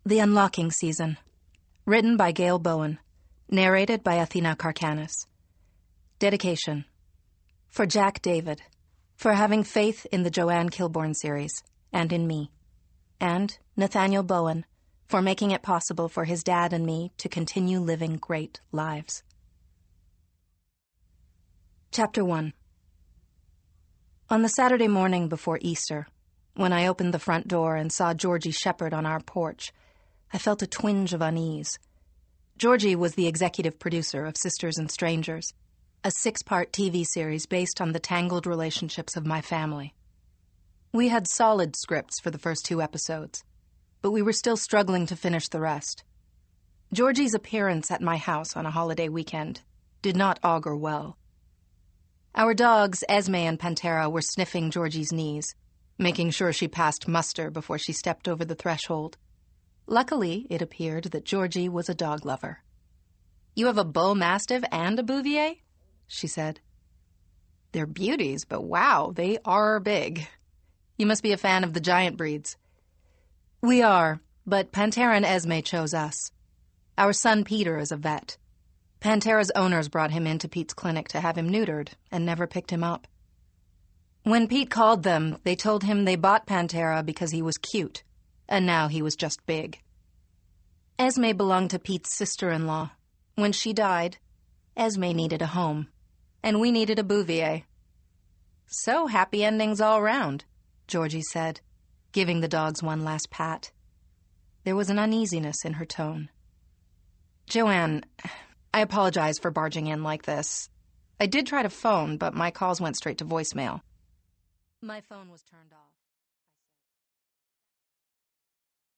The Unlocking Season. Written by Gail Bowen. Narrated by Athena Karkanis. Dedication. For Jack David. For having faith in the Joanne Kilbourne series, and in me. And Nathaniel Bowen, for making it possible for his dad and me to continue living great lives. Chapter 1. On the Saturday morning before Easter, when I opened the front door and saw Georgie Shepherd on our porch, I felt a twinge of unease. Georgie was the executive producer of Sisters and Strangers, a 6-part TV series based on the tangled relationships of my family. We had solid scripts for the first 2 episodes, but we were still struggling to finish the rest. Georgie's appearance at my house on a holiday weekend did not augur well. Our dogs, Esme and Pantera, were sniffing Georgie's knees, making sure she passed muster before she stepped over the threshold. Luckily, it appeared that Georgie was a dog lover. "You have a bull mastiff and a Bouvier?" she said. "They're beauties, but wow, they are big. You must be a fan of the giant breeds." "We are, but Pantera and Esme chose us. Our son Peter is a vet. Pantera's owners brought him into Pete's clinic to have him neutered and never picked him up. When Pete called them, they told him they bought Pantera because he was cute, and now he was just big. Esme belonged to Pete's sister-in-law. When she died, Esme needed a home, and we needed a Bouvier. "So happy endings all round," Georgie said, giving the dogs one last pat. There was an uneasiness in her tone. "Joanne, I apologize for barging in like this. I did try to phone, but my calls went straight to voicemail." My phone was turned off.